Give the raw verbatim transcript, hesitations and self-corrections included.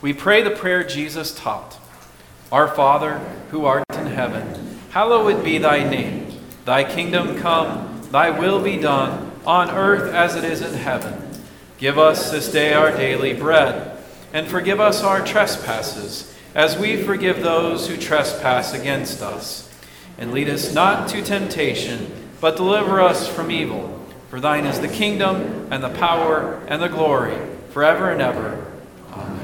we pray the prayer Jesus taught. Our Father, who art in heaven, hallowed be thy name. Thy kingdom come, thy will be done, on earth as it is in heaven. Give us this day our daily bread, and forgive us our trespasses, as we forgive those who trespass against us. And lead us not to temptation, but deliver us from evil. For thine is the kingdom, and the power, and the glory, forever and ever. Amen.